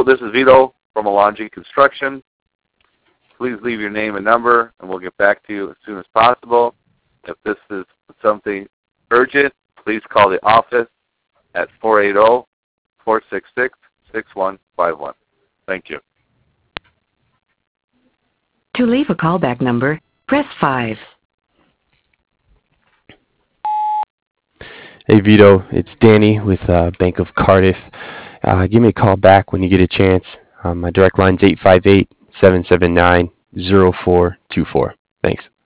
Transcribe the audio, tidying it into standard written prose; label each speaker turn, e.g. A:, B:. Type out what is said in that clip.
A: this is Vito from Alonji Construction. Please leave your name and number, and we'll get back to you as soon as possible. If this is something urgent, please call the office at 480-466-6151. Thank you.
B: To leave a callback number, press 5.
C: Hey Vito, it's Danny with Bank of Cardiff. Give me a call back when you get a chance. My direct line's 858-779-0424. Thanks.